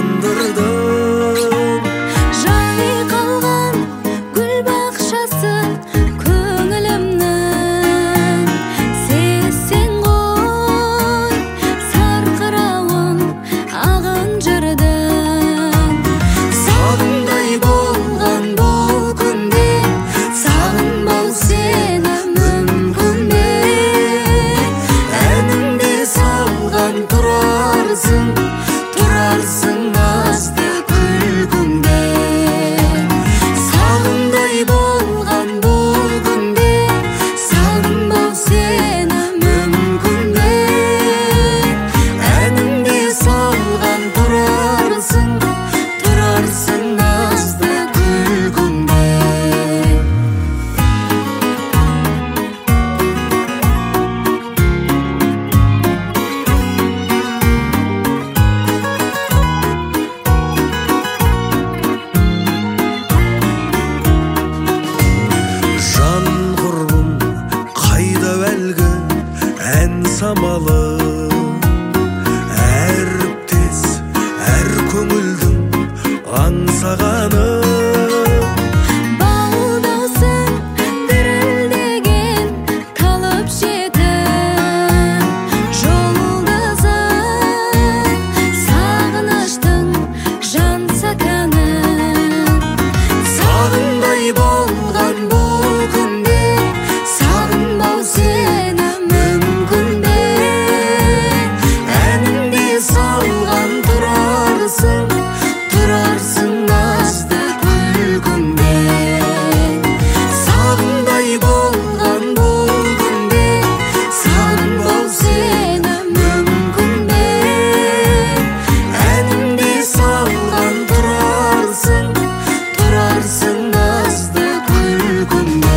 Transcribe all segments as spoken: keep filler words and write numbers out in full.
сағындырдың. Жай қалған гүл бақшасы көңілімнің, сен ғой сарқырауын ағын жырдың. Сағындай болған бұл күнде сағынбау сені мүмкін бе? Әнімде салған тұрарсың, тұрарсың назды күлкімде. Сағындай болған бұл күнде сағынбау сені мүмкін бе? Әнімде салған тұрарсың, тұрарсың назды күлкімде. Жан құрбым қайда әлгі ән самалы, әріптес әр көңілдің аңсағаны. Балдаусың дірілдеген талып жетім жұлдызым, сағыныштың жан саканың. Сағындай болған бұл күнде сағынбау сені мүмкін бе? Әнімде салған тұрарсың, тұрарсың назды күлкімде. Сағындай болған бұл күнде сағынбау сені мүмкін бе? Әнімде салған тұрарсың, тұрарсың назды күлкімде.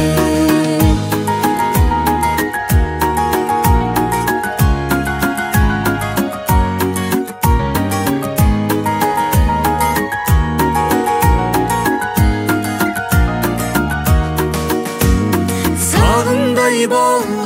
Сағындай бол